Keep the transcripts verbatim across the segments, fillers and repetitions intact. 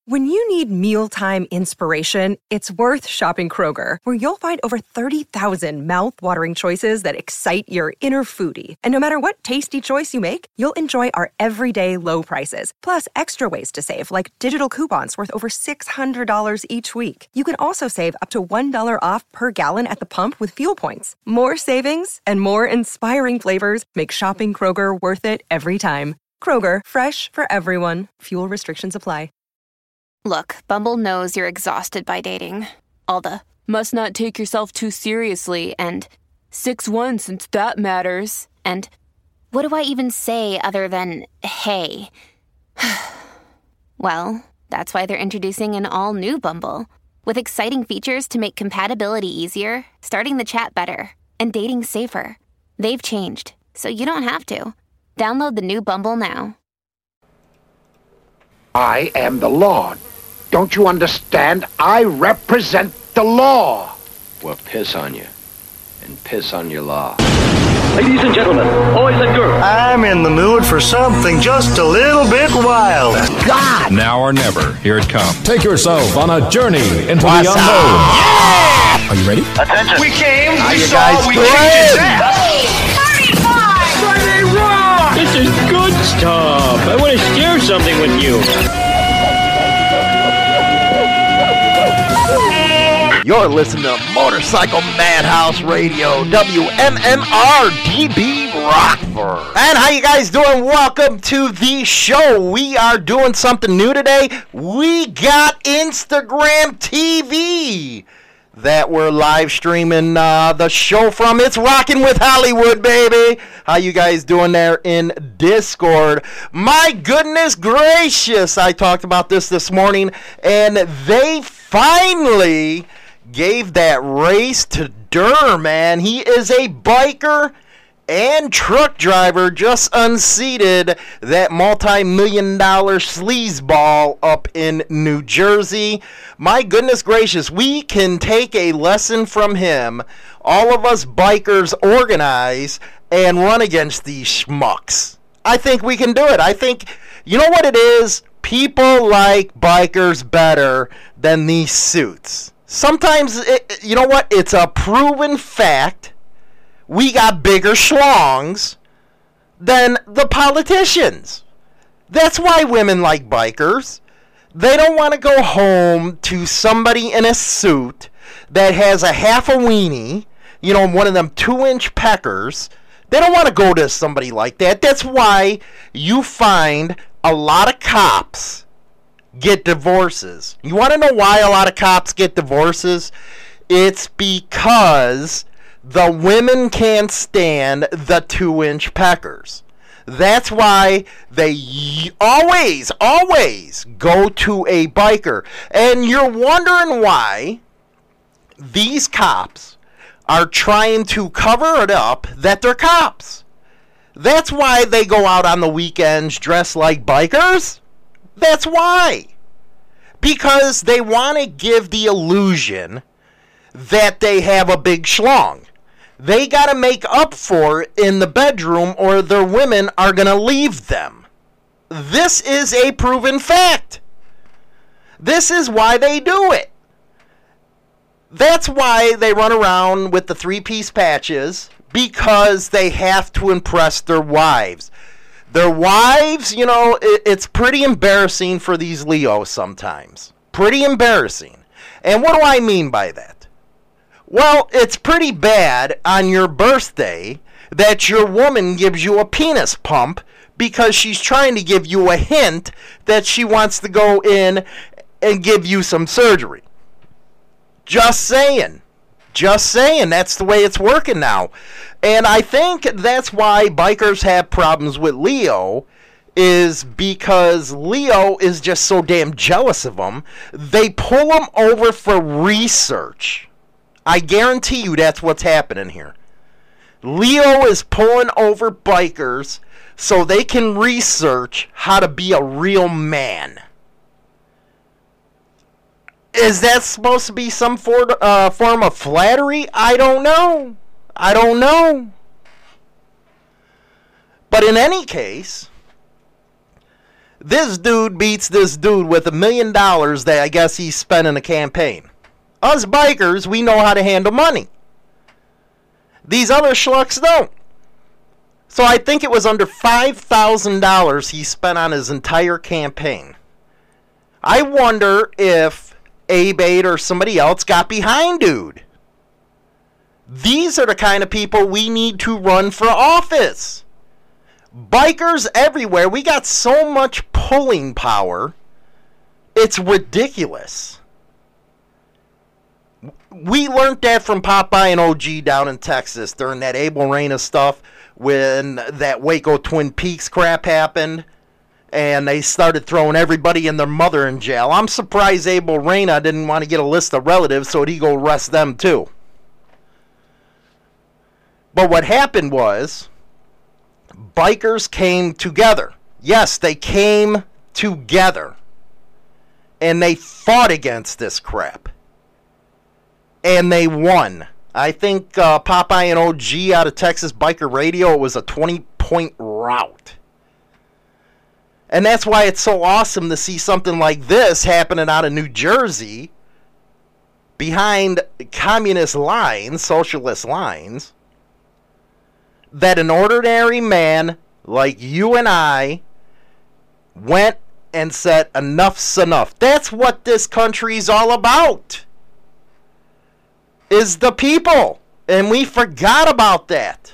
When you need mealtime inspiration, it's worth shopping Kroger, where you'll find over thirty thousand mouth-watering choices that excite your inner foodie. And no matter what tasty choice you make, you'll enjoy our everyday low prices, plus extra ways to save, like digital coupons worth over six hundred dollars each week. You can also save up to one dollar off per gallon at the pump with fuel points. More savings and more inspiring flavors make shopping Kroger worth it every time. Kroger, fresh for everyone. Fuel restrictions apply. Look, Bumble knows you're exhausted by dating. All the, must not take yourself too seriously, and six one since that matters, and what do I even say other than, hey? Well, that's why they're introducing an all-new Bumble, with exciting features to make compatibility easier, starting the chat better, and dating safer. They've changed, so you don't have to. Download the new Bumble now. I am the law. Don't you understand? I represent the law. Well, piss on you. And piss on your law. Ladies and gentlemen, boys and girls. I'm in the mood for something just a little bit wild. God! Now or never, here it comes. Take yourself on a journey into What's the unknown. Yeah! Are you ready? Attention. We came, How we you saw, guys we doing? kicked his ass. thirty-five! Friday Rock! This is good stuff. I want to share something with you. You're listening to Motorcycle Madhouse Radio, W M M R D B Rockford. And how you guys doing? Welcome to the show. We are doing something new today. We got Instagram T V that we're live streaming uh, the show from. It's Rockin' with Hollywood, baby. How you guys doing there in Discord? My goodness gracious, I talked about this this morning, and they finally gave that race to Durr, man. He is a biker and truck driver, just unseated that multi-million dollar sleazeball up in New Jersey. My goodness gracious, we can take a lesson from him. All of us bikers organize and run against these schmucks. I think we can do it. I think, you know what it is? People like bikers better than these suits. Sometimes, it, you know what? It's a proven fact. We got bigger schlongs than the politicians. That's why women like bikers. They don't want to go home to somebody in a suit that has a half a weenie, you know, one of them two-inch peckers. They don't want to go to somebody like that. That's why you find a lot of cops get divorces. You want to know why a lot of cops get divorces? It's because the women can't stand the two-inch peckers. That's why they always, always go to a biker. And you're wondering why these cops are trying to cover it up that they're cops. That's why they go out on the weekends dressed like bikers. That's why. Because they want to give the illusion that they have a big schlong. They got to make up for it in the bedroom or their women are going to leave them. This is a proven fact. This is why they do it. That's why they run around with the three-piece patches, because they have to impress their wives. Their wives, you know, it, it's pretty embarrassing for these Leos sometimes. Pretty embarrassing. And what do I mean by that? Well, it's pretty bad on your birthday that your woman gives you a penis pump because she's trying to give you a hint that she wants to go in and give you some surgery. Just saying. Just saying. That's the way it's working now. And I think that's why bikers have problems with Leo, is because Leo is just so damn jealous of them. They pull him over for research. I guarantee you that's what's happening here. Leo is pulling over bikers so they can research how to be a real man. Is that supposed to be some for, uh, form of flattery? I don't know. I don't know. But in any case, This dude beats this dude with a million dollars that I guess he spent in a campaign. Us bikers, we know how to handle money. These other schlucks don't. So I think it was under five thousand dollars he spent on his entire campaign. I wonder if Abe or somebody else got behind dude. These are the kind of people we need to run for office. Bikers everywhere. We got so much pulling power. It's ridiculous. We learned that from Popeye and O G down in Texas during that Abel Reyna stuff when that Waco Twin Peaks crap happened and they started throwing everybody and their mother in jail. I'm surprised Abel Reyna didn't want to get a list of relatives so he'd go arrest them too. But what happened was bikers came together. Yes, they came together and they fought against this crap. And they won. I think uh, Popeye and O G out of Texas Biker Radio, it was a twenty-point rout. And that's why it's so awesome to see something like this happening out of New Jersey behind communist lines, socialist lines, that an ordinary man like you and I went and said, enough's enough. That's what this country's all about. Is the people. And we forgot about that.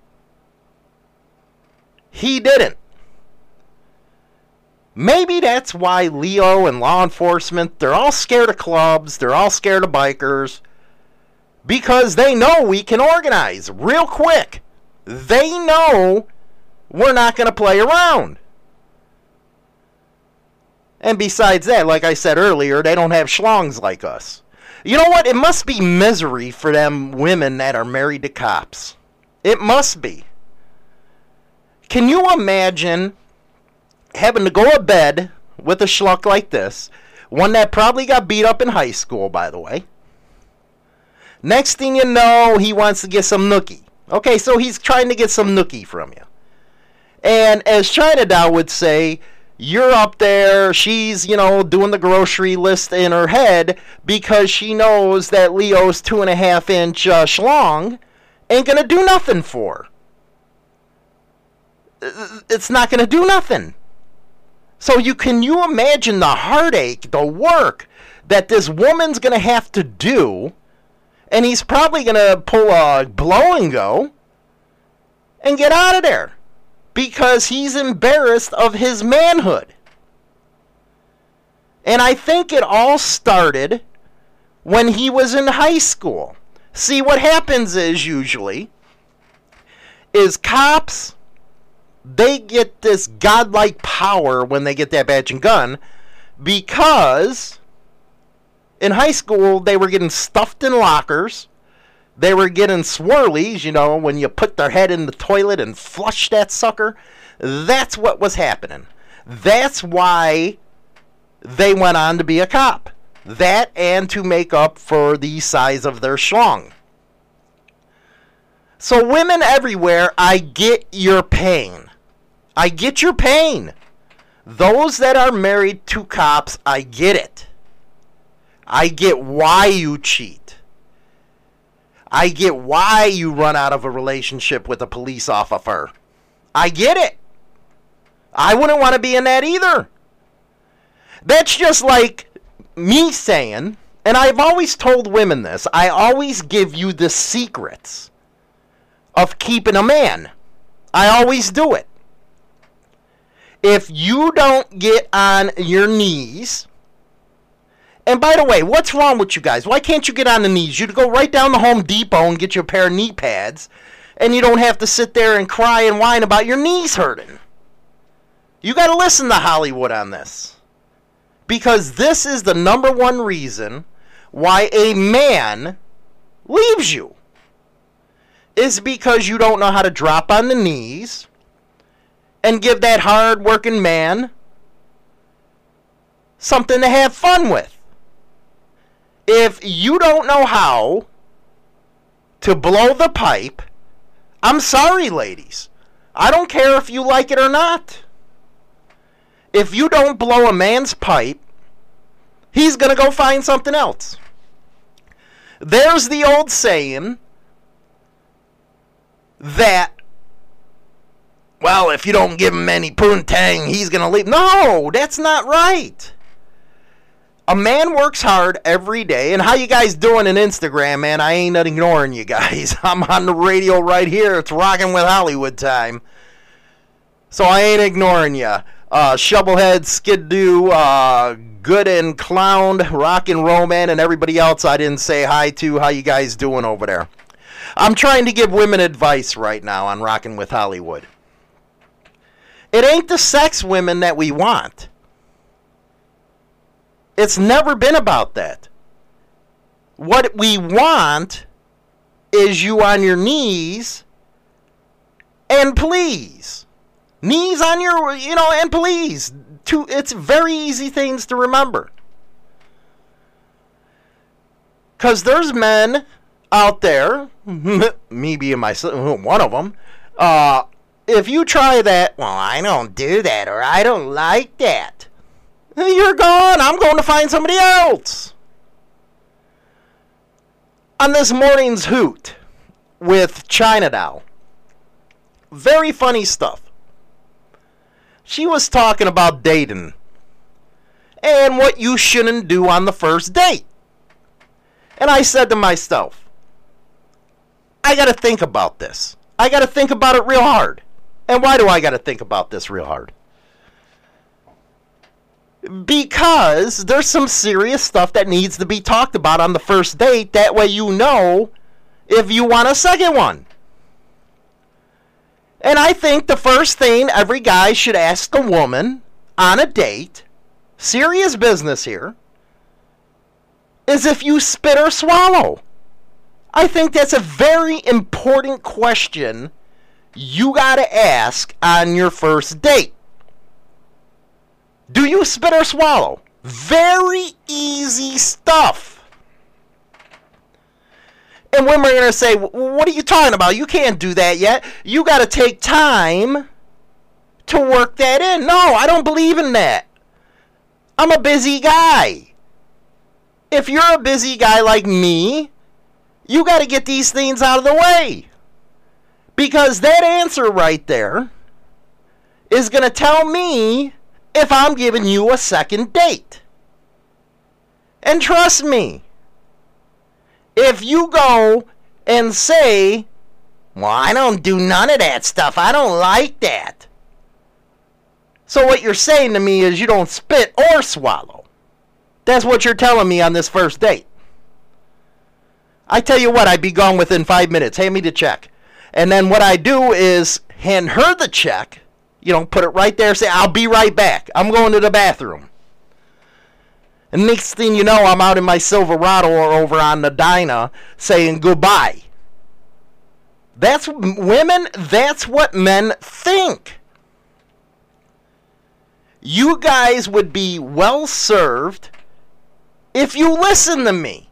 He didn't. Maybe that's why Leo and law enforcement, they're all scared of clubs, they're all scared of bikers, because they know we can organize real quick. They know we're not going to play around. And besides that, like I said earlier, they don't have schlongs like us. You know what? It must be misery for them women that are married to cops. It must be. Can you imagine having to go to bed with a schluck like this? One that probably got beat up in high school, by the way. Next thing you know, he wants to get some nookie. Okay, so he's trying to get some nookie from you. And as China Doll would say, you're up there, she's, you know, doing the grocery list in her head because she knows that Leo's two and a half inch uh, schlong ain't going to do nothing for her. It's not going to do nothing. So you can you imagine the heartache, the work that this woman's going to have to do, and he's probably going to pull a blow and go and get out of there. Because he's embarrassed of his manhood. And I think it all started when he was in high school. See, what happens is usually is cops, they get this godlike power when they get that badge and gun because in high school they were getting stuffed in lockers. They were getting swirlies, you know, when you put their head in the toilet and flush that sucker. That's what was happening. That's why they went on to be a cop. That and to make up for the size of their schlong. So women everywhere, I get your pain. I get your pain. Those that are married to cops, I get it. I get why you cheat. I get why you run out of a relationship with a police officer. I get it. I wouldn't want to be in that either. That's just like me saying, and I've always told women this, I always give you the secrets of keeping a man. I always do it. If you don't get on your knees. And by the way, what's wrong with you guys? Why can't you get on the knees? You'd go right down to Home Depot and get you a pair of knee pads, and you don't have to sit there and cry and whine about your knees hurting. You got to listen to Hollywood on this. Because this is the number one reason why a man leaves you. Is because you don't know how to drop on the knees and give that hard-working man something to have fun with. If you don't know how to blow the pipe, I'm sorry, ladies. I don't care if you like it or not. If you don't blow a man's pipe, he's going to go find something else. There's the old saying that, well, if you don't give him any poontang, he's going to leave. No, that's not right. A man works hard every day. And how you guys doing on Instagram, man? I ain't ignoring you guys. I'm on the radio right here. It's Rockin' with Hollywood time. So I ain't ignoring you. Uh, Shovelhead, Skidoo, uh, Good and Clowned, Rockin' Roman, and everybody else I didn't say hi to. How you guys doing over there? I'm trying to give women advice right now on Rockin' with Hollywood. It ain't the sex women that we want. It's never been about that. What we want is you on your knees and please. Knees on your, you know, and please. Two, it's very easy things to remember. Because there's men out there, me being myself, one of them, uh, if you try that, well, I don't do that or I don't like that. You're gone. I'm going to find somebody else. On this morning's Hoot with China Doll. Very funny stuff. She was talking about dating and what you shouldn't do on the first date. And I said to myself, I got to think about this. I got to think about it real hard. And why do I got to think about this real hard? Because there's some serious stuff that needs to be talked about on the first date. That way you know if you want a second one. And I think the first thing every guy should ask a woman on a date, serious business here, is if you spit or swallow. I think that's a very important question you got to ask on your first date. Do you spit or swallow? Very easy stuff. And women are going to say, what are you talking about? You can't do that yet. You got to take time to work that in. No, I don't believe in that. I'm a busy guy. If you're a busy guy like me, you got to get these things out of the way. Because that answer right there is going to tell me if I'm giving you a second date. And trust me, if you go and say, well, I don't do none of that stuff, I don't like that. So what you're saying to me is you don't spit or swallow. That's what you're telling me on this first date. I tell you what, I'd be gone within five minutes. Hand me the check. And then what I do is hand her the check. You know, put it right there, say, I'll be right back. I'm going to the bathroom. And next thing you know, I'm out in my Silverado or over on the Dyna saying goodbye. That's women, that's what men think. You guys would be well served if you listen to me.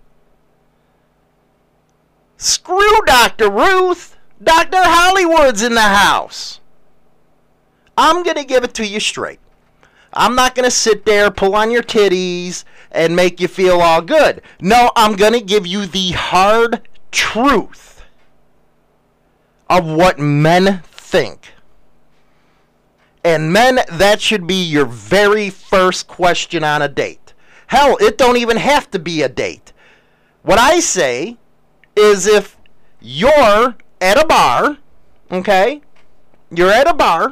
Screw Doctor Ruth. Doctor Hollywood's in the house. I'm going to give it to you straight. I'm not going to sit there, pull on your titties, and make you feel all good. No, I'm going to give you the hard truth of what men think. And men, that should be your very first question on a date. Hell, it don't even have to be a date. What I say is if you're at a bar, okay, you're at a bar,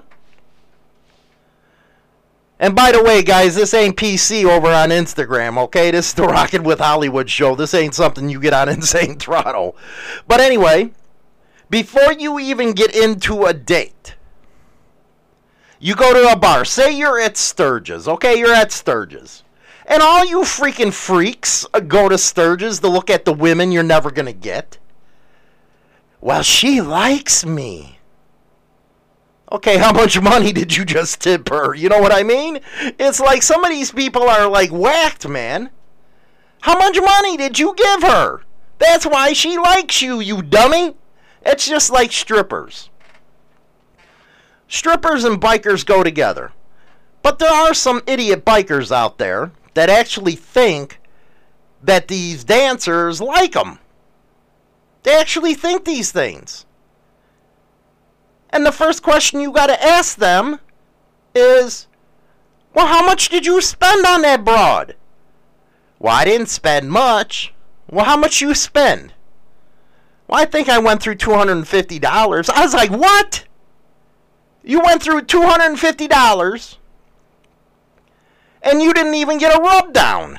and by the way, guys, this ain't P C over on Instagram, okay? This is the Rockin' with Hollywood show. This ain't something you get on Insane Throttle. But anyway, before you even get into a date, you go to a bar. Say you're at Sturgis, okay? You're at Sturgis. And all you freaking freaks go to Sturgis to look at the women you're never going to get. Well, she likes me. Okay, how much money did you just tip her? You know what I mean? It's like some of these people are like whacked, man. How much money did you give her? That's why she likes you, you dummy. It's just like strippers. Strippers and bikers go together. But there are some idiot bikers out there that actually think that these dancers like them. They actually think these things. And the first question you got to ask them is, well, how much did you spend on that broad? Well, I didn't spend much. Well, how much you spend? Well, I think I went through two hundred fifty dollars. I was like, what? You went through two hundred fifty dollars and you didn't even get a rub down.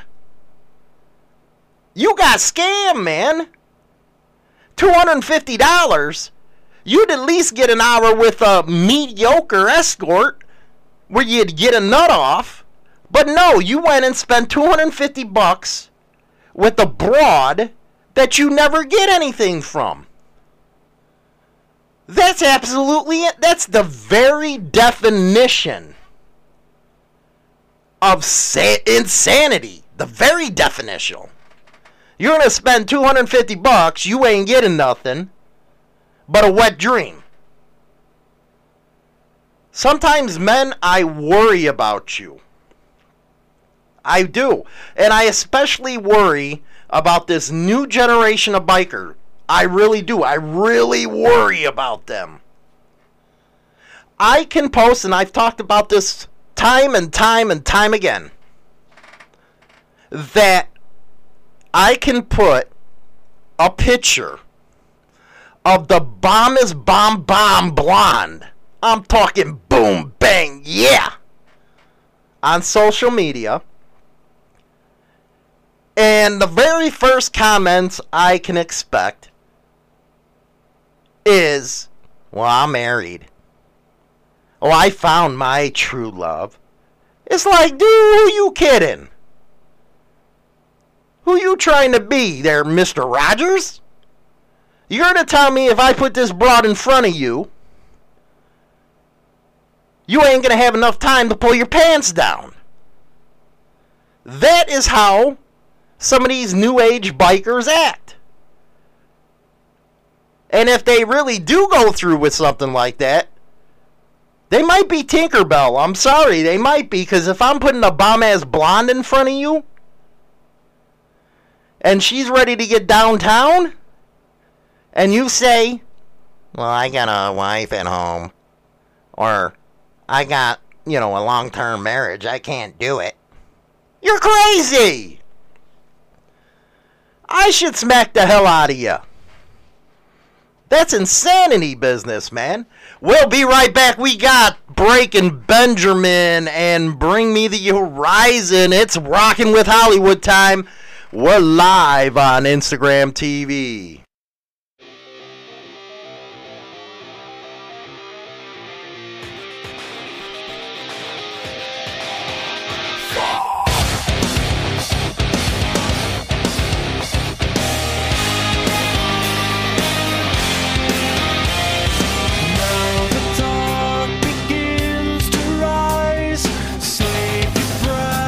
You got scammed, man. two hundred fifty dollars. You'd at least get an hour with a mediocre escort where you'd get a nut off. But no, you went and spent two hundred fifty bucks with a broad that you never get anything from. That's absolutely it. That's the very definition of sa- insanity. The very definition. You're going to spend two hundred fifty bucks, you ain't getting nothing but a wet dream. Sometimes, men, I worry about you. I do. And I especially worry about this new generation of biker. I really do. I really worry about them. I can post, and I've talked about this time and time and time again, that I can put a picture of the bombest bomb bomb blonde. I'm talking boom, bang, yeah, on social media. And the very first comments I can expect is, well, I'm married. Oh, I found my true love. It's like, dude, who you kidding? Who you trying to be there, Mister Rogers? You're going to tell me if I put this broad in front of you, you ain't going to have enough time to pull your pants down. That is how some of these new age bikers act. And if they really do go through with something like that, they might be Tinkerbell. I'm sorry, they might be, because if I'm putting a bomb-ass blonde in front of you, and she's ready to get downtown, and you say, well, I got a wife at home, or I got, you know, a long-term marriage, I can't do it. You're crazy! I should smack the hell out of you. That's insanity business, man. We'll be right back. We got Breaking Benjamin and Bring Me the Horizon. It's Rockin' with Hollywood time. We're live on Instagram T V.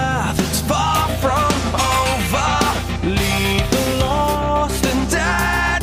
Lead the lost and die.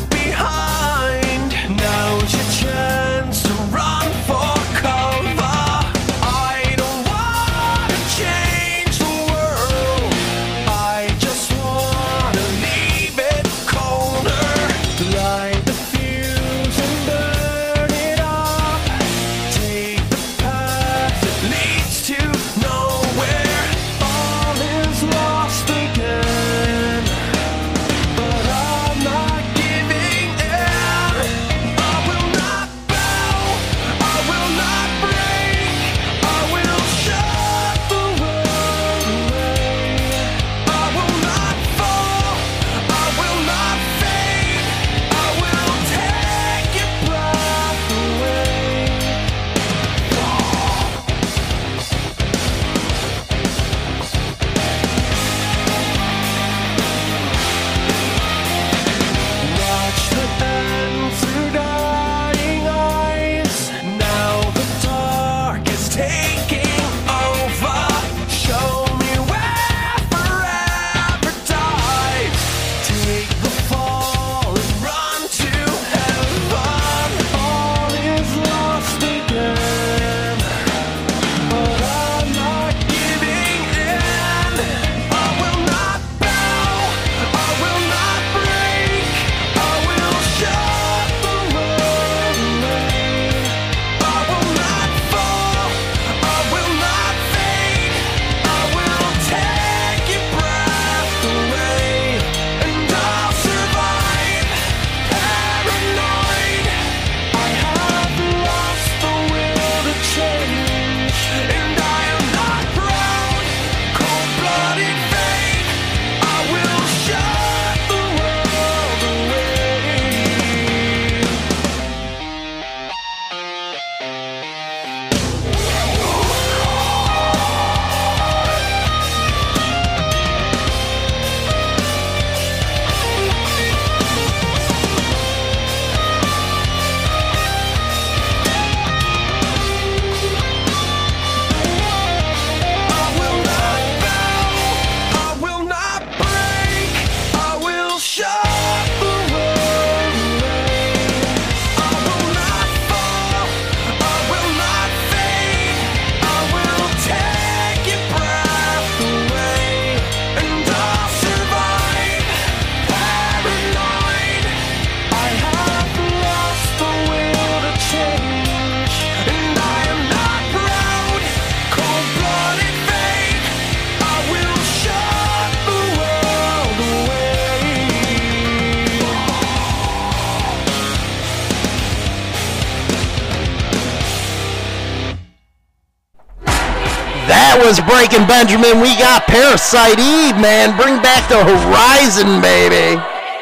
was Breaking Benjamin. We got Parasite Eve, man. Bring back the horizon, baby.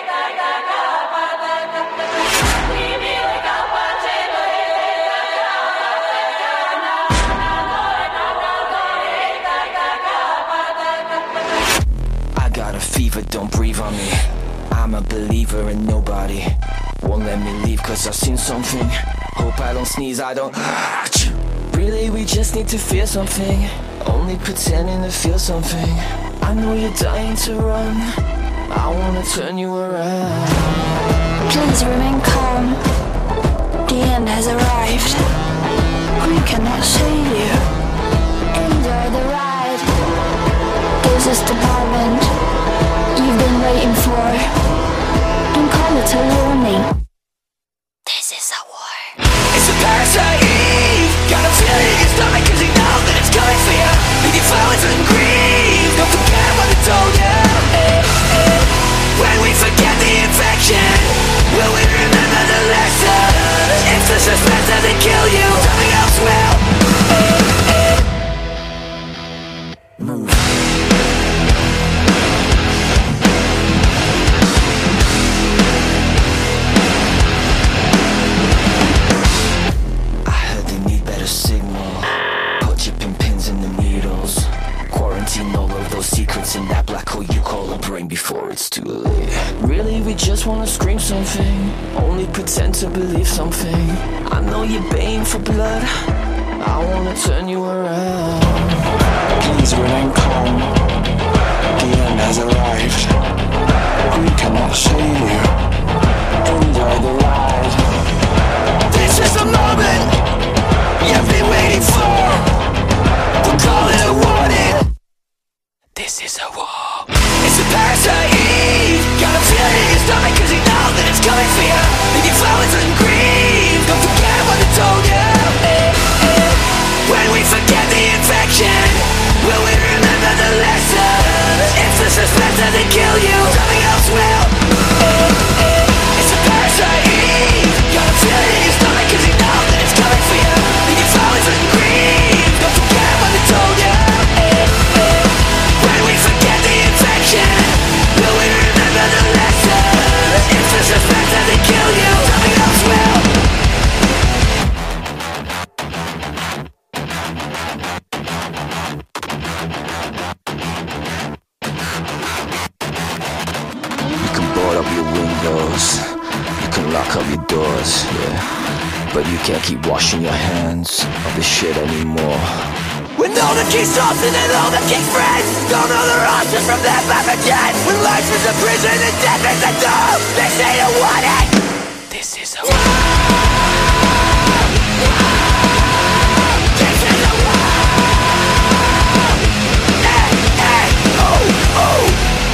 I got a fever, don't breathe on me. I'm a believer in nobody won't let me leave cause I've seen something. Hope I don't sneeze, I don't. Really, we just need to feel something. Only pretending to feel something. I know you're dying to run. I wanna turn you around. Please remain calm. The end has arrived. We cannot save you. Enjoy the ride. This is the moment you've been waiting for. Don't call it a warning. This is a war. It's a parasite Eve. Got a feeling in your stomach cause you know that it's coming for you. Leave your flowers and grieve. Don't forget what I told you. When we forget the infection, will we remember the lesson? If the suspense doesn't kill you, something else will. Move. All of those secrets in that black hole you call a brain before it's too late. Really, we just wanna scream something. Only pretend to believe something. I know you're baying for blood. I wanna turn you around. Please remain calm. The end has arrived. We cannot save you. Enjoy the ride. This is the moment you've been waiting for. We'll call it a warning. This is a war. It's a parasite Eve. Got a feeling in your stomach cause you know that it's coming for you. Leave your flowers and grieve. Don't forget what I told you. When we forget the infection, will we remember the lesson? If the suspense doesn't kill you, something else will. It's a parasite Eve. Got a feeling in your stomach cause you know that it's coming for you. Leave your flowers and grieve. Don't forget what I told you. When we forget the infection, will we remember the lesson? If the suspense doesn't kill you, something else will. You can board up your windows, you can lock up your doors, yeah. But you can't keep washing your hands of this shit anymore. When all the king's often and all the king's friends don't know their options from that back again. When life is a prison and death is a door, they say to want it. This is a war. This is a war. Hey, hey, oh, oh.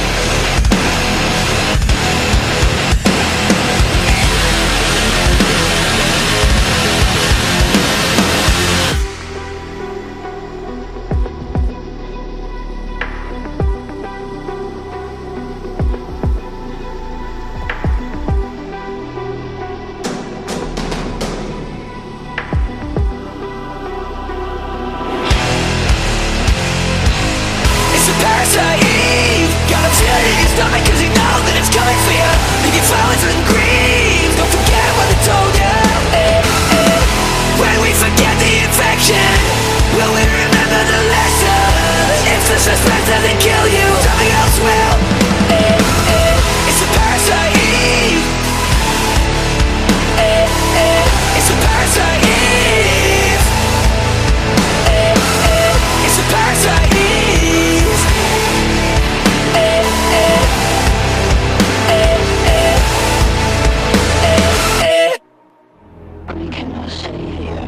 Parasite Eve. Got a feeling in your stomach cause you know that it's coming for you. Leave your flowers and grieve. Don't forget what I told you. When we forget the infection, will we remember the lesson? If the suspense doesn't kill you, something else will. It's a parasite Eve. It's a parasite Eve. It's a parasite Eve. We cannot save you.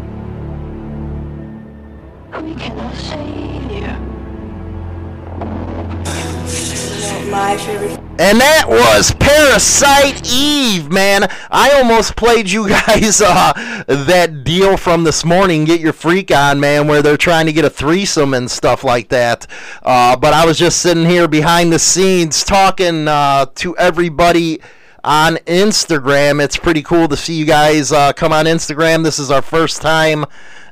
We cannot save you. My favorite. And that was Parasite Eve, man. I almost played you guys uh, that deal from this morning, Get Your Freak On, man, where they're trying to get a threesome and stuff like that. Uh, but I was just sitting here behind the scenes talking uh, to everybody on Instagram. It's pretty cool to see you guys uh, come on Instagram. This is our first time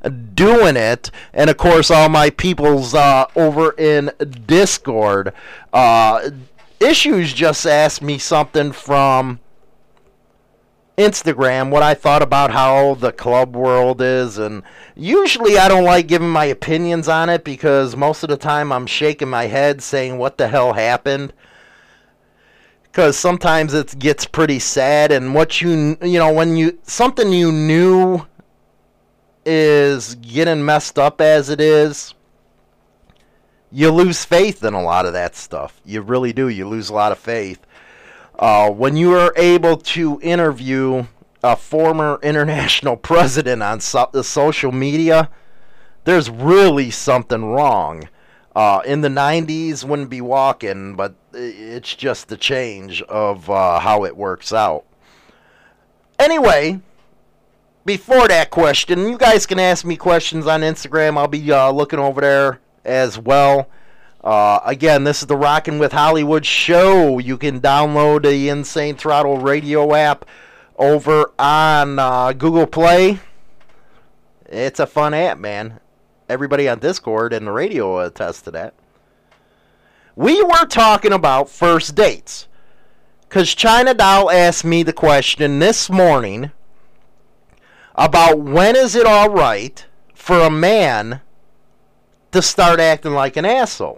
doing it. And, of course, all my peoples uh, over in Discord. Uh, Issues just asked me something from Instagram, what I thought about how the club world is, and usually I don't like giving my opinions on it because most of the time I'm shaking my head saying what the hell happened, because sometimes it gets pretty sad, and what you you know when you something you knew is getting messed up as it is, you lose faith in a lot of that stuff. You really do. You lose a lot of faith. Uh, when you are able to interview a former international president on so- the social media, there's really something wrong. Uh, in the nineties, wouldn't be walking, but it's just the change of uh, how it works out. Anyway, before that question, you guys can ask me questions on Instagram. I'll be uh, looking over there as well. Uh, again, this is the Rockin' with Hollywood show. You can download the Insane Throttle radio app over on uh, Google Play. It's a fun app, man. Everybody on Discord and the radio attest to that. We were talking about first dates, because China Doll asked me the question this morning about when is it all right for a man to start acting like an asshole.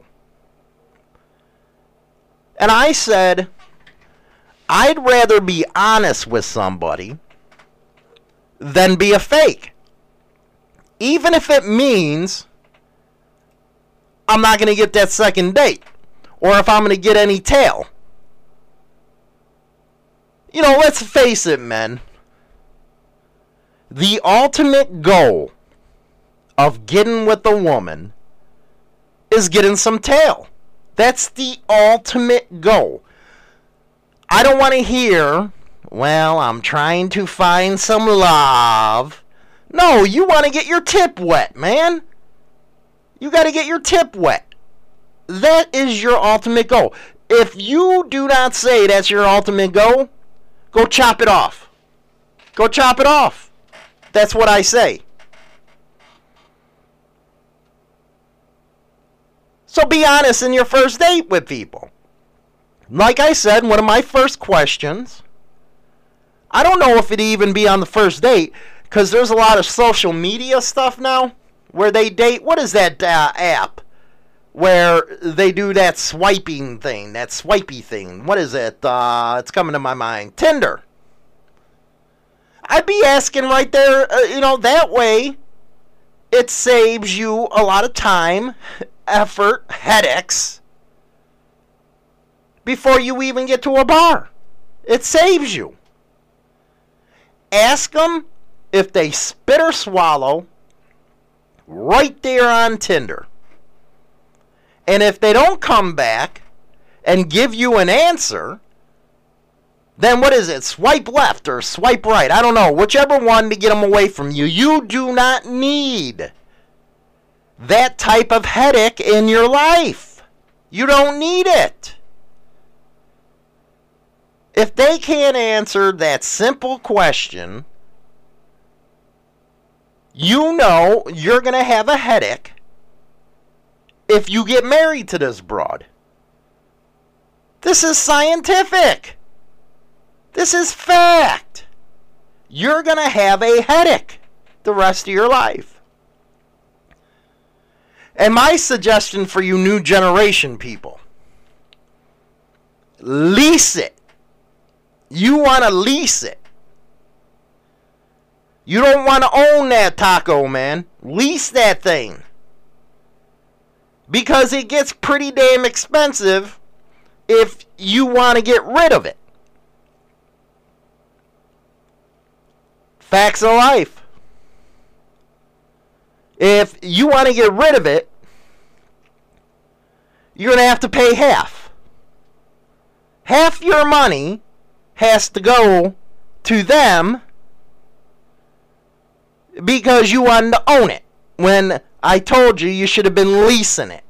And I said, I'd rather be honest with somebody than be a fake. Even if it means I'm not going to get that second date, or if I'm going to get any tail. You know, let's face it, men. The ultimate goal of getting with a woman is getting some tail. That's the ultimate goal. I don't want to hear, well, I'm trying to find some love. No, you want to get your tip wet, man. You got to get your tip wet. That is your ultimate goal. If you do not say that's your ultimate goal, go chop it off. Go chop it off. That's what I say. So be honest in your first date with people. Like I said, one of my first questions, I don't know if it'd even be on the first date, because there's a lot of social media stuff now where they date. What is that uh, app where they do that swiping thing, that swipey thing? What is it? Uh, it's coming to my mind. Tinder. I'd be asking right there, uh, you know, that way it saves you a lot of time, effort, headaches before you even get to a bar. It saves you. Ask them if they spit or swallow right there on Tinder. And if they don't come back and give you an answer, then what is it? Swipe left or swipe right. I don't know. Whichever one to get them away from you. You do not need that type of headache in your life. You don't need it. If they can't answer that simple question, you know you're going to have a headache if you get married to this broad. This is scientific. This is fact. You're going to have a headache the rest of your life. And my suggestion for you new generation people, lease it. You want to lease it. You don't want to own that taco, man. Lease that thing. Because it gets pretty damn expensive if you want to get rid of it. Facts of life. If you want to get rid of it, you're going to have to pay half. Half your money has to go to them because you wanted to own it when I told you you should have been leasing it.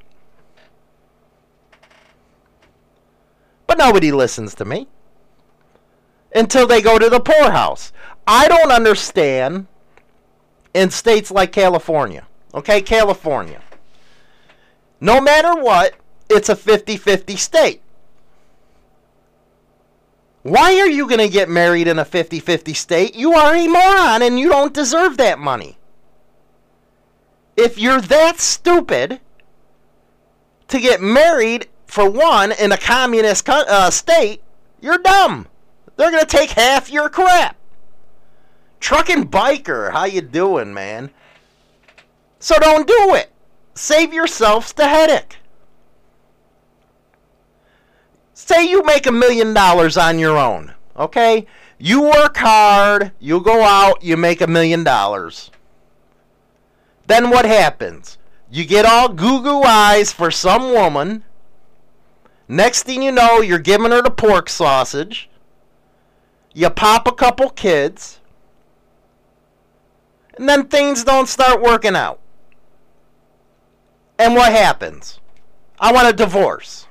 But nobody listens to me until they go to the poorhouse. I don't understand in states like California. Okay, California. No matter what, it's a fifty-fifty state. Why are you going to get married in a fifty-fifty state? You are a moron and you don't deserve that money. If you're that stupid to get married, for one, in a communist uh, state, you're dumb. They're going to take half your crap. Trucking biker, how you doing, man? So don't do it. Save yourselves the headache. Say you make a million dollars on your own, okay? You work hard, you go out, you make a million dollars. Then what happens? You get all goo-goo eyes for some woman. Next thing you know, you're giving her the pork sausage. You pop a couple kids. And then things don't start working out. And what happens? I want a divorce.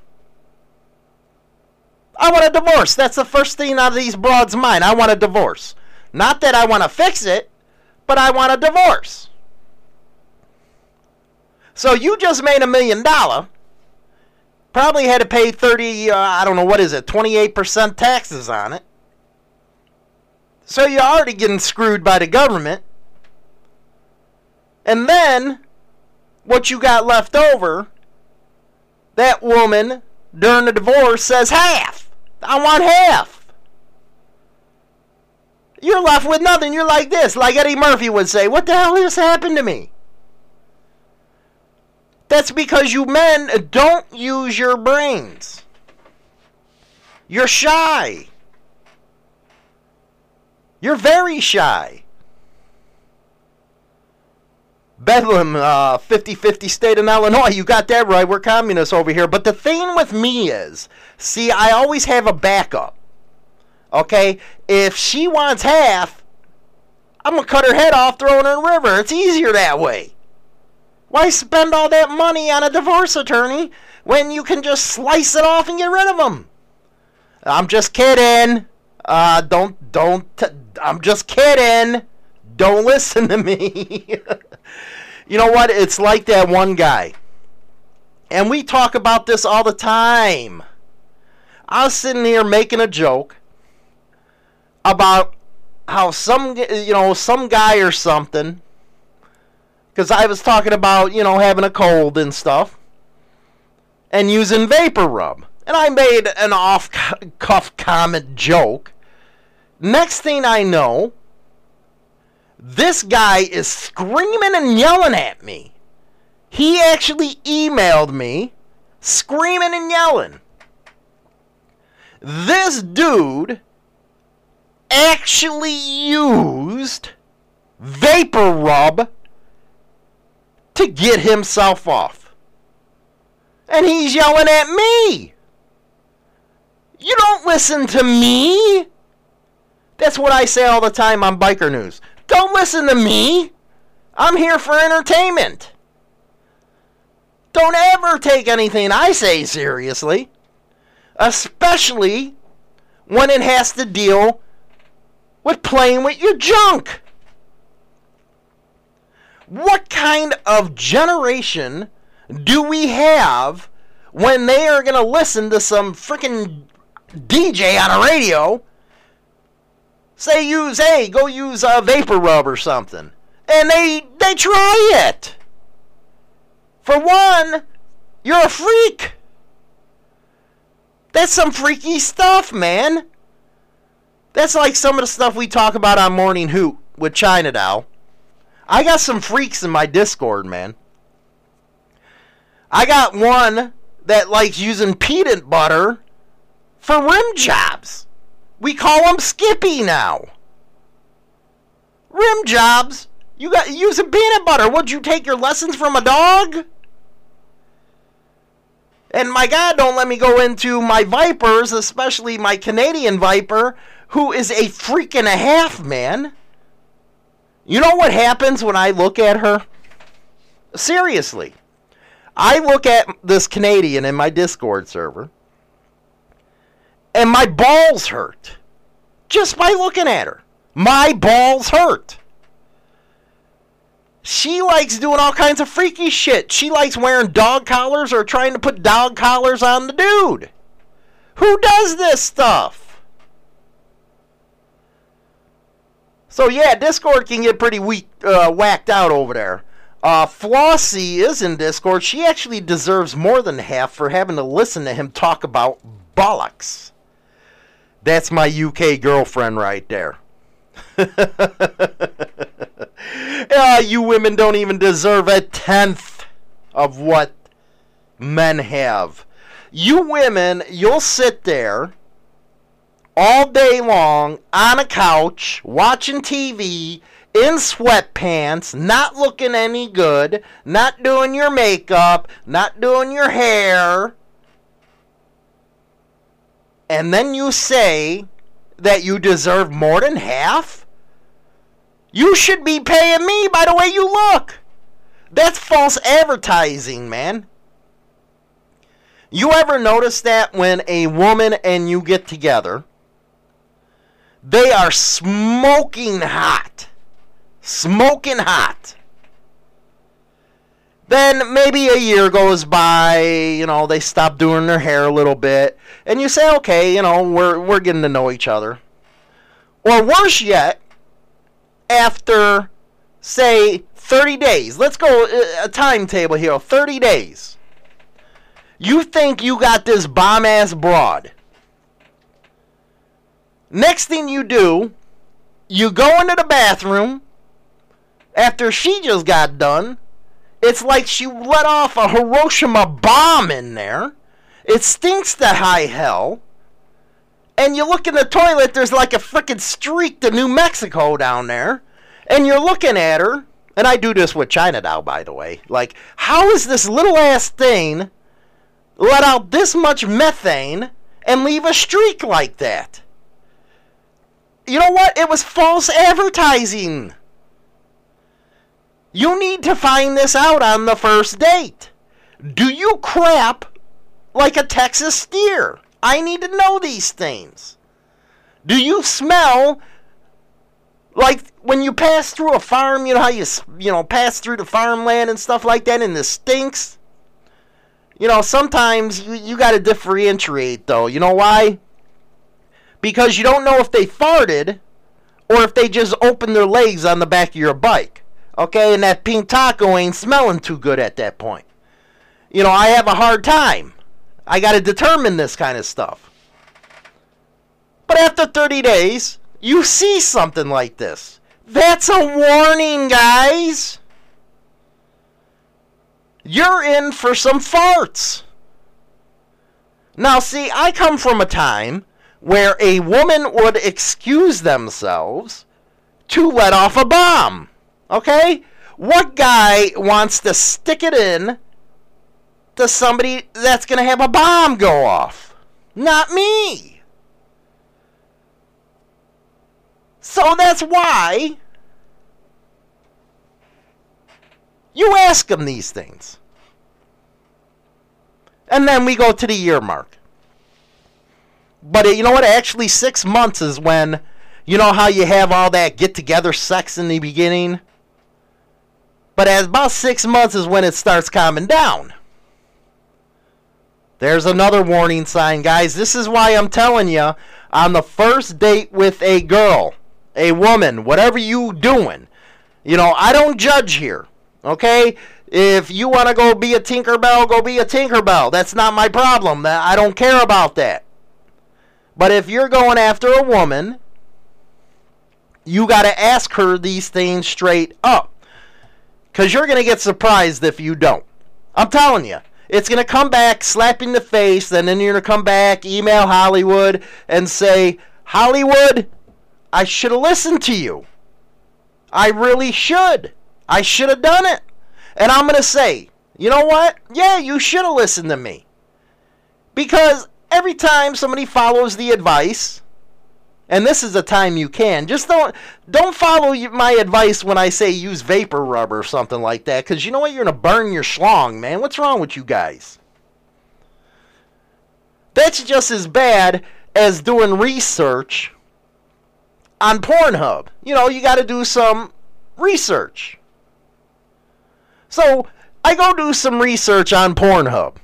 I want a divorce. That's the first thing out of these broads' mind. I want a divorce. Not that I want to fix it, but I want a divorce. So you just made a million dollar. Probably had to pay thirty, uh, I don't know, what is it, twenty-eight percent taxes on it. So you're already getting screwed by the government. And then, what you got left over, that woman, during the divorce, says half. I want half. You're left with nothing. You're like this, like Eddie Murphy would say, what the hell just happened to me? That's because you men don't use your brains. You're shy. You're very shy. Bedlam, uh, fifty-fifty state in Illinois. You got that right. We're communists over here. But the thing with me is, see, I always have a backup. Okay? If she wants half, I'm going to cut her head off, throw her in the river. It's easier that way. Why spend all that money on a divorce attorney when you can just slice it off and get rid of them? I'm just kidding. Uh, don't, don't, t- I'm just kidding. Don't listen to me. You know what? It's like that one guy. And we talk about this all the time. I was sitting here making a joke about how some, you know, some guy or something, because I was talking about, you know, having a cold and stuff, and using Vapor Rub. And I made an off-cuff comment joke. Next thing I know, this guy is screaming and yelling at me. He actually emailed me, screaming and yelling. This dude actually used Vapor Rub to get himself off. And he's yelling at me. You don't listen to me. That's what I say all the time on Biker News. Don't listen to me. I'm here for entertainment. Don't ever take anything I say seriously. Especially when it has to deal with playing with your junk. What kind of generation do we have when they are going to listen to some freaking D J on a radio say use, hey, go use a Vapor Rub or something, and they they try it? For one, you're a freak. That's some freaky stuff, man. That's like some of the stuff we talk about on Morning Hoot with China Doll. I got some freaks in my Discord, man. I got one that likes using peanut butter for rim jobs. We call them Skippy now. Rim jobs? You got using peanut butter. Would you take your lessons from a dog? And my God, don't let me go into my Vipers, especially my Canadian Viper, who is a freak and a half, man. You know what happens when I look at her? Seriously. I look at this Canadian in my Discord server, and my balls hurt. Just by looking at her. My balls hurt. She likes doing all kinds of freaky shit. She likes wearing dog collars or trying to put dog collars on the dude. Who does this stuff? So yeah, Discord can get pretty weak, uh, whacked out over there. Uh, Flossie is in Discord. She actually deserves more than half for having to listen to him talk about bollocks. That's my U K girlfriend right there. uh, you women don't even deserve a tenth of what men have. You women, you'll sit there all day long on a couch watching T V in sweatpants, not looking any good, not doing your makeup, not doing your hair, and then you say that you deserve more than half? You should be paying me by the way you look. That's false advertising, man. You ever notice that when a woman and you get together, they are smoking hot. Smoking hot. Then maybe a year goes by, you know, they stop doing their hair a little bit, and you say, okay, you know, we're we're getting to know each other. Or worse yet, after, say, thirty days, let's go a timetable here, thirty days. You think you got this bomb-ass broad. Next thing you do, you go into the bathroom after she just got done. It's like she let off a Hiroshima bomb in there. It stinks to high hell. And you look in the toilet, there's like a frickin' streak to New Mexico down there. And you're looking at her, and I do this with China Doll, by the way. Like, how is this little ass thing let out this much methane and leave a streak like that? You know what? It was false advertising. You need to find this out on the first date. Do you crap like a Texas steer? I need to know these things. Do you smell like when you pass through a farm, you know how you, you know, pass through the farmland and stuff like that and it stinks? You know, sometimes you, you got to differentiate though. You know why? Because you don't know if they farted or if they just opened their legs on the back of your bike. Okay, and that pink taco ain't smelling too good at that point. You know, I have a hard time. I got to determine this kind of stuff. But after thirty days, you see something like this. That's a warning, guys. You're in for some farts. Now, see, I come from a time where a woman would excuse themselves to let off a bomb. Okay? What guy wants to stick it in to somebody that's going to have a bomb go off? Not me. So that's why you ask them these things. And then we go to the year mark. But you know what? Actually, six months is when, you know how you have all that get-together sex in the beginning? But at about six months is when it starts calming down. There's another warning sign, guys. This is why I'm telling you, on the first date with a girl, a woman, whatever you doing, you know, I don't judge here, okay? If you want to go be a Tinkerbell, go be a Tinkerbell. That's not my problem. I don't care about that. But if you're going after a woman, you got to ask her these things straight up. Because you're going to get surprised if you don't. I'm telling you. It's going to come back, slap you in the face, and then you're going to come back, email Hollywood, and say, Hollywood, I should have listened to you. I really should. I should have done it. And I'm going to say, you know what? Yeah, you should have listened to me. Because every time somebody follows the advice, and this is the time you can, just don't don't follow my advice when I say use vapor rub or something like that, because you know what? You're going to burn your schlong, man. What's wrong with you guys? That's just as bad as doing research on Pornhub. You know, you got to do some research. So I go do some research on Pornhub.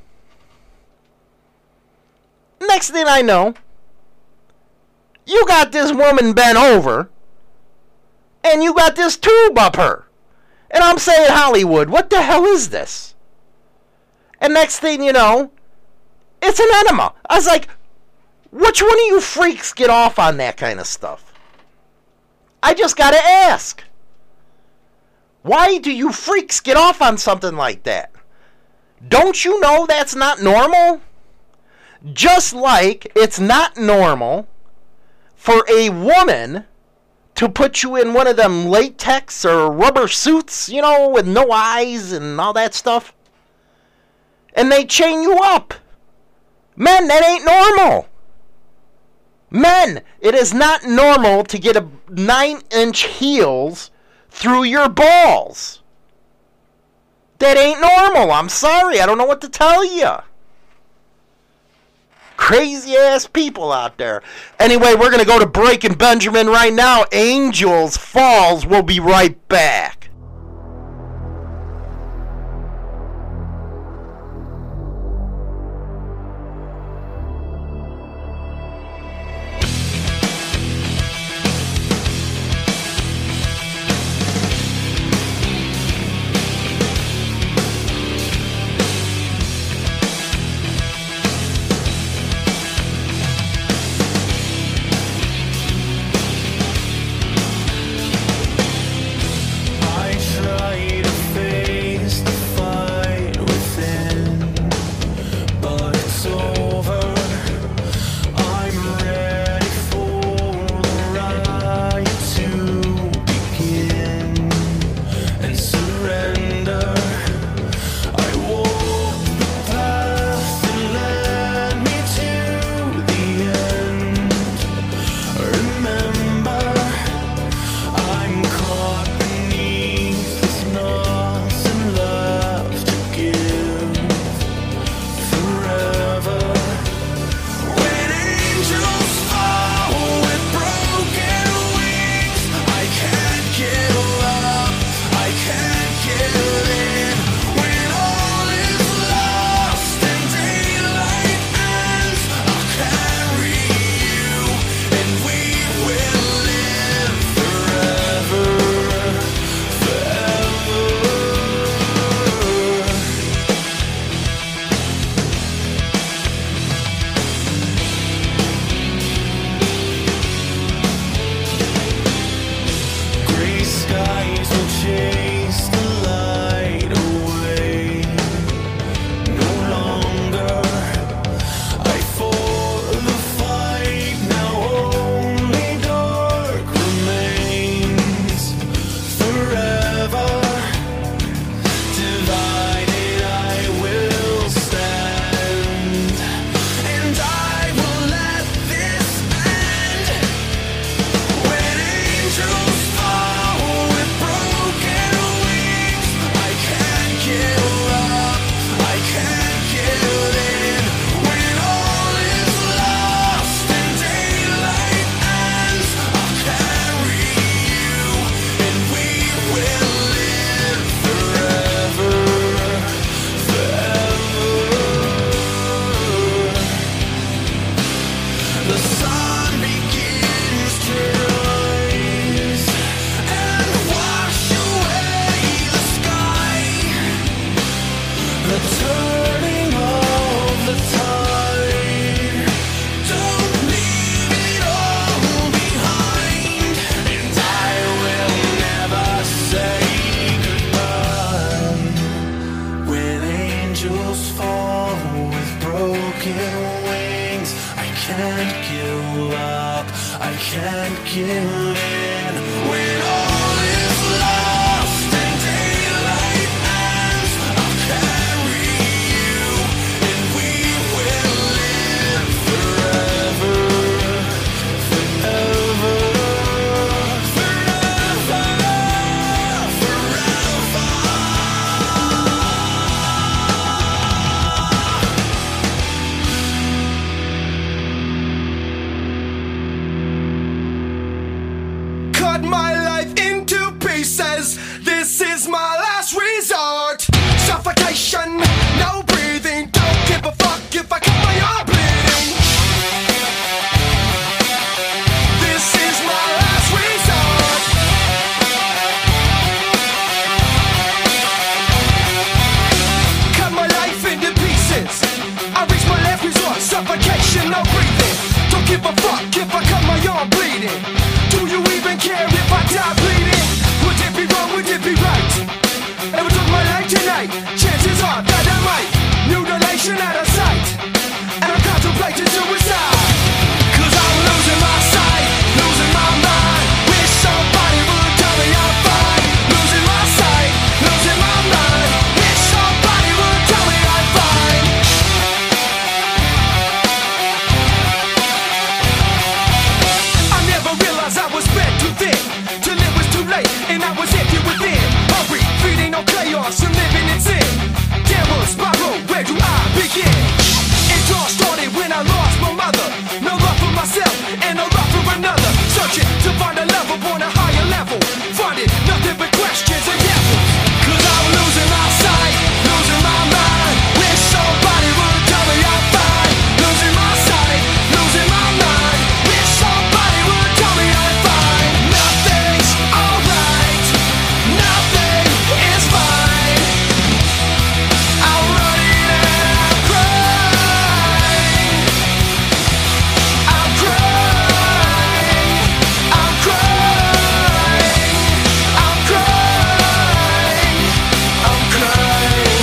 Next thing I know, you got this woman bent over, and you got this tube up her. And I'm saying, Hollywood, what the hell is this? And next thing you know, it's an enema. I was like, which one of you freaks get off on that kind of stuff? I just gotta ask. Why do you freaks get off on something like that? Don't you know that's not normal? Just like it's not normal for a woman to put you in one of them latex or rubber suits, you know, with no eyes and all that stuff. And they chain you up. Men, that ain't normal. Men, it is not normal to get a nine-inch heels through your balls. That ain't normal. I'm sorry. I don't know what to tell you. Crazy ass people out there. Anyway, we're going to go to Breaking Benjamin right now. Angels Falls. We'll be right back. My life into pieces. This is my last resort. bleeding? Do you even care if I die bleeding? Would it be wrong, would it be right? If I took my life tonight, chances are that I might. Mutilation out of sight, and I'm contemplating suicide. Cause I'm losing my sight, losing my mind. Wish somebody would tell me I'm fine. Losing my sight, losing my mind. Wish somebody would tell me I'm fine. I never realized I was spread too thin, till it was too late and I was empty within. Hungry, feeding on chaos and living in sin. Downward spiral, where do I begin? It all started when I lost my mother. No love for myself and no love for another. Searching to find a level on a higher level. Finding nothing but questions and devils. Cause I'm losing my sight, losing my mind. Wish somebody would tell me I'm fine. Losing my sight, losing my mind. Wish somebody would tell me I'm fine. Nothing's alright, nothing is fine. I'm running and I'm crying. I'm crying. I'm crying. I'm crying. I'm crying.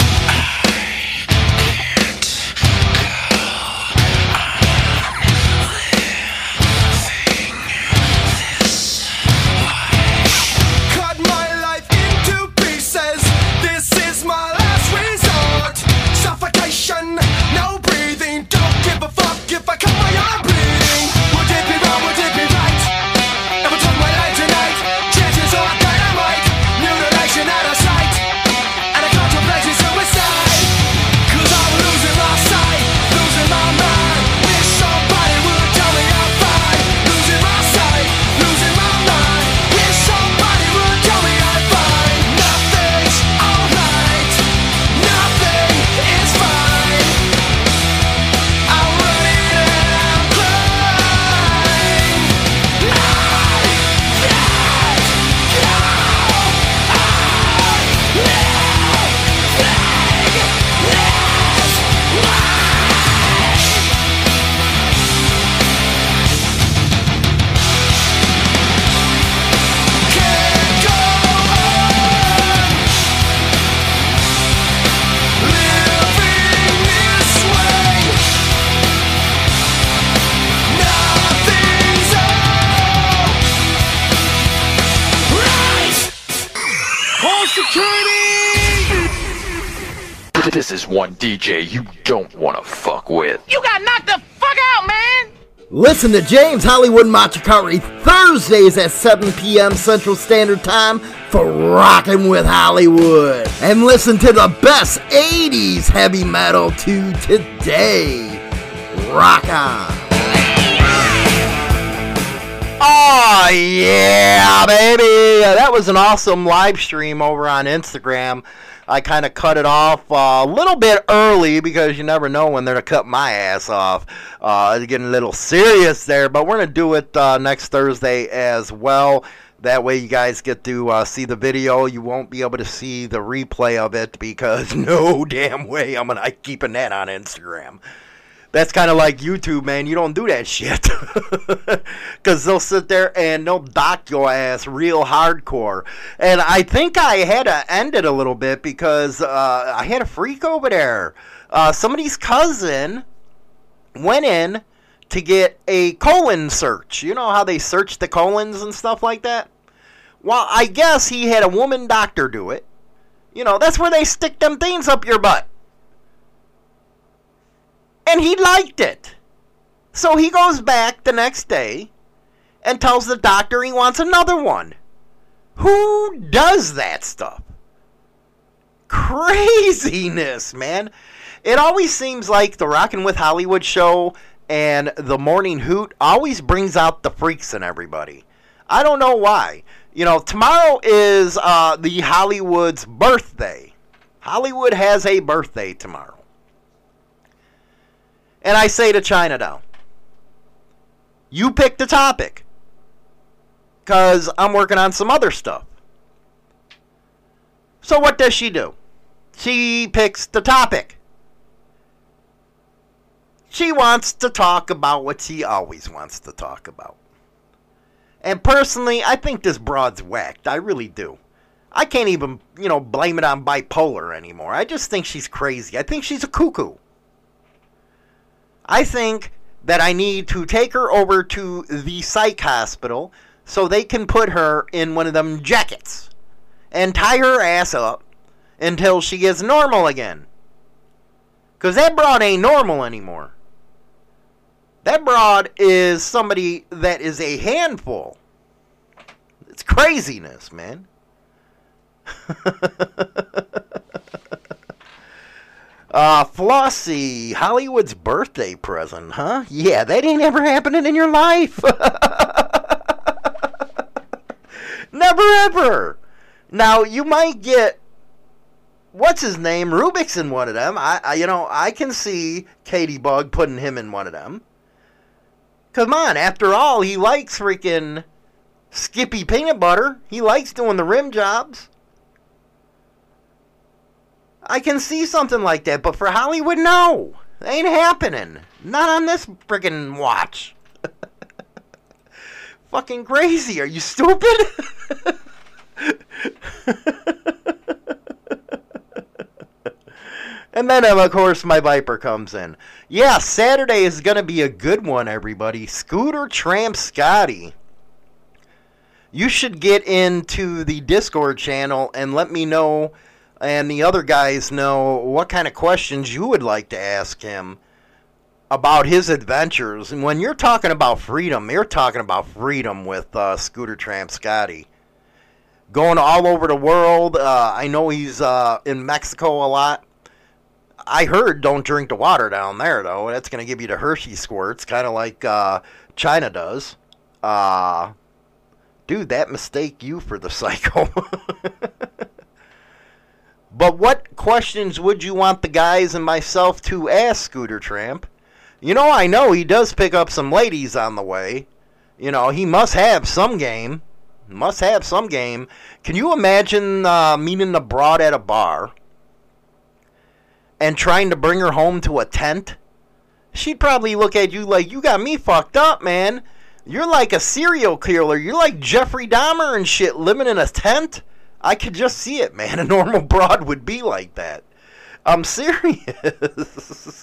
Cut my life into pieces. This is my last resort. Suffocation, no breathing. Don't give a fuck if I cut my arm bleeding. Would it be wrong? Would it be right? If I took my life tonight, chances are that I might. Mutilation out of sight, and I contemplate suicide. Cause I'm losing my sight, losing my mind. Wish somebody would tell me I'm fine. Losing my sight, losing my mind. Wish somebody would tell me I'm fine. Nothing's alright, nothing is fine. I'm running and I'm crying. Can't go on living this way. Nothing's alright. Call security. This is one D J you don't want to fuck with. You got knocked the fuck out, man. Listen to James Hollywood Machikari Thursdays at seven p.m. Central Standard Time for Rockin' with Hollywood. And listen to the best eighties heavy metal to today. Rock on. Oh, yeah, baby. That was an awesome live stream over on Instagram. I kind of cut it off uh, a little bit early because you never know when they're going to cut my ass off. Uh, it's getting a little serious there, but we're going to do it uh, next Thursday as well. That way you guys get to uh, see the video. You won't be able to see the replay of it because no damn way I'm gonna keeping that on Instagram. That's kind of like YouTube, man. You don't do that shit. Because they'll sit there and they'll dock your ass real hardcore. And I think I had to end it a little bit because uh, I had a freak over there. Uh, somebody's cousin went in to get a colon search. You know how they search the colons and stuff like that? Well, I guess he had a woman doctor do it. You know, that's where they stick them things up your butt. And he liked it. So he goes back the next day and tells the doctor he wants another one. Who does that stuff? Craziness, man. It always seems like the Rockin' with Hollywood show and the Morning Hoot always brings out the freaks in everybody. I don't know why. You know, tomorrow is uh, the Hollywood's birthday. Hollywood has a birthday tomorrow. And I say to Chinatown, you pick the topic. Because I'm working on some other stuff. So what does she do? She picks the topic. She wants to talk about what she always wants to talk about. And personally, I think this broad's whacked. I really do. I can't even, you know, blame it on bipolar anymore. I just think she's crazy. I think she's a cuckoo. I think that I need to take her over to the psych hospital so they can put her in one of them jackets and tie her ass up until she gets normal again. Because that broad ain't normal anymore. That broad is somebody that is a handful. It's craziness, man. uh, Flossie, Hollywood's birthday present, huh? Yeah, that ain't ever happening in your life. Never ever. Now, you might get, what's his name, Rubik's in one of them. I, I, you know, I can see Katie Bug putting him in one of them. Come on, after all, he likes freaking Skippy peanut butter. He likes doing the rim jobs. I can see something like that, but for Hollywood, no. It ain't happening. Not on this freaking watch. Fucking crazy. Are you stupid? And then, of course, my Viper comes in. Yeah, Saturday is going to be a good one, everybody. Scooter Tramp Scotty. You should get into the Discord channel and let me know, and the other guys know, what kind of questions you would like to ask him about his adventures. And when you're talking about freedom, you're talking about freedom with uh, Scooter Tramp Scotty. Going all over the world. Uh, I know he's uh, in Mexico a lot. I heard don't drink the water down there, though. That's going to give you the Hershey squirts, kind of like uh, China does. Uh, dude, that mistake you for the psycho. But what questions would you want the guys and myself to ask Scooter Tramp? You know, I know he does pick up some ladies on the way. You know, he must have some game. Must have some game. Can you imagine uh, meeting the broad at a bar and trying to bring her home to a tent? She'd probably look at you like, you got me fucked up, man. You're like a serial killer. You're like Jeffrey Dahmer and shit, living in a tent. I could just see it, man. A normal broad would be like that. I'm serious.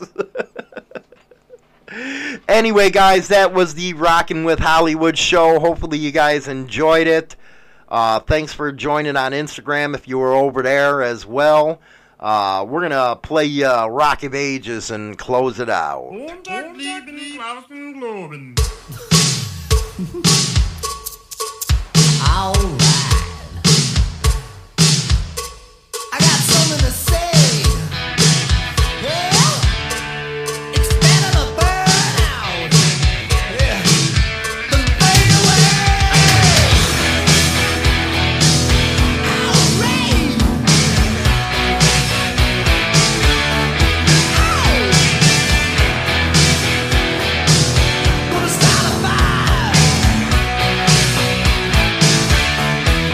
Anyway, guys, that was the Rockin' with Hollywood show. Hopefully you guys enjoyed it. Uh, thanks for joining on Instagram if you were over there as well. Uh, we're going to play uh, Rock of Ages and close it out. All right. I got something to say. Gonna start a fire.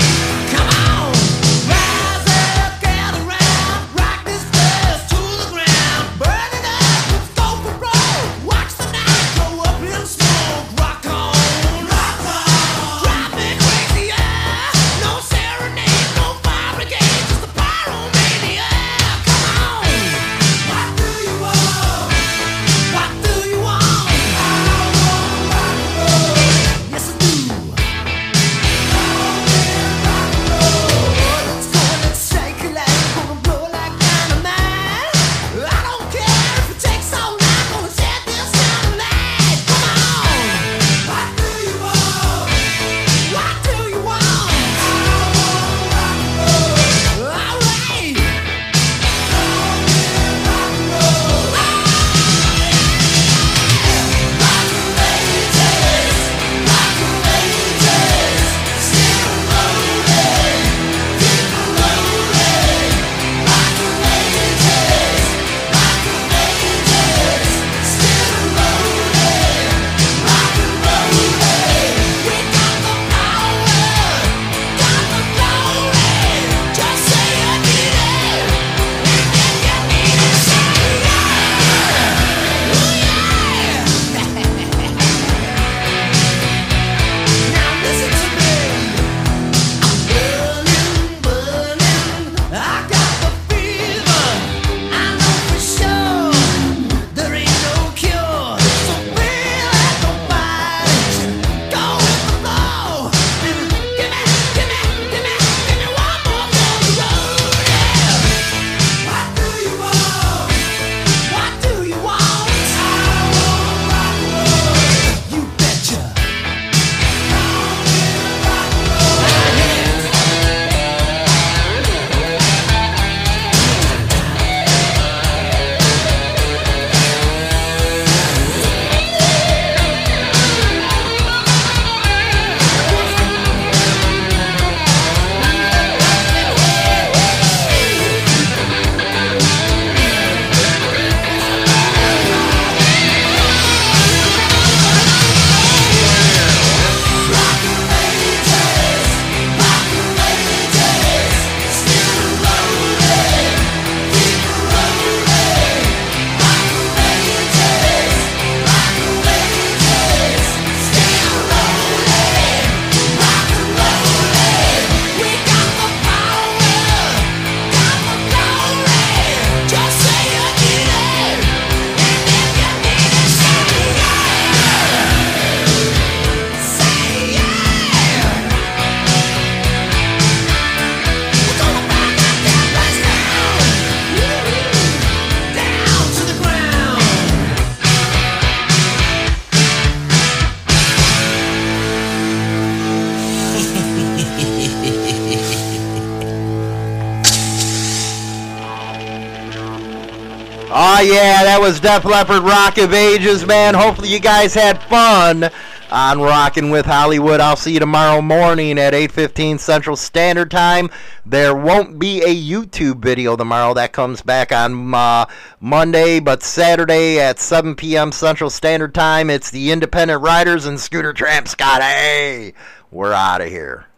yeah, that was Def Leppard, Rock of Ages, man. Hopefully you guys had fun on Rockin' with Hollywood. I'll see you tomorrow morning at eight fifteen Central Standard Time. There won't be a YouTube video tomorrow. That comes back on uh, Monday, but Saturday at seven p.m. Central Standard Time, it's the Independent Riders and Scooter Tramp Scott. Hey, we're out of here.